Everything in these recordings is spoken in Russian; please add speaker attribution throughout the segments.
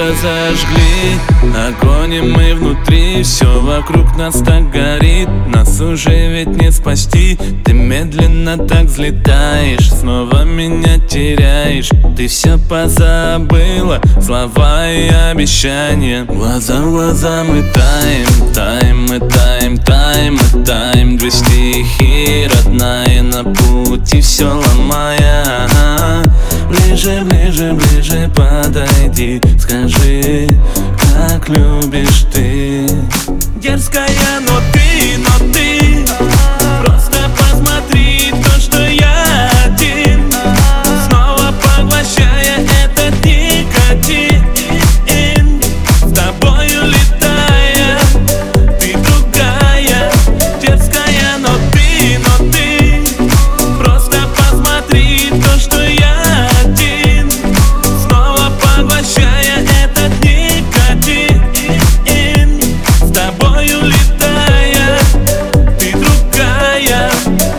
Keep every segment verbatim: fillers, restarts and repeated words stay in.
Speaker 1: разожгли огонь, и мы внутри. Все вокруг нас так горит, нас уже ведь не спасти. Ты медленно так взлетаешь, снова меня теряешь. Ты все позабыла, слова и обещания. Глаза в глаза мы таем, таем, мы таем, таем, мы таем. Две стихии родная на пути, все ломая. Ближе, ближе, ближе подойди, скажи, как любишь ты. Дерзкая, но ты, но ты просто посмотри то, что я один, снова поглощая этот никотин. С тобою летая, ты другая. Дерзкая, но ты, но ты просто посмотри то, что я один, снова поглощая этот никотин. С тобою летая, ты другая.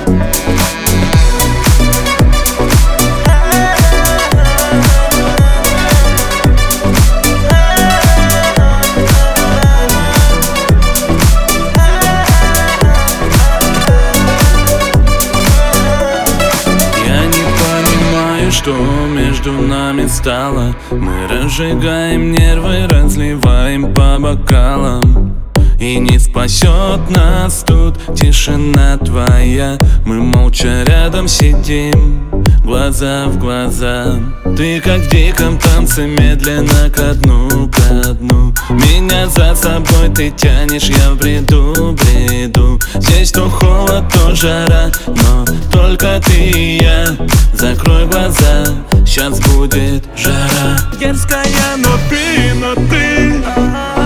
Speaker 1: Я не понимаю, что между нами стало. Мы разжигаем нервы, разливаем по бокалам. И не спасет нас тут тишина твоя. Мы молча рядом сидим, глаза в глаза. Ты как в диком танце, медленно ко дну, ко дну. Меня за собой ты тянешь, я в бреду, бреду. Здесь то холод, то жара, но только ты и я. Закрой глаза, сейчас будет жара. Дерзкая, но ты, но ты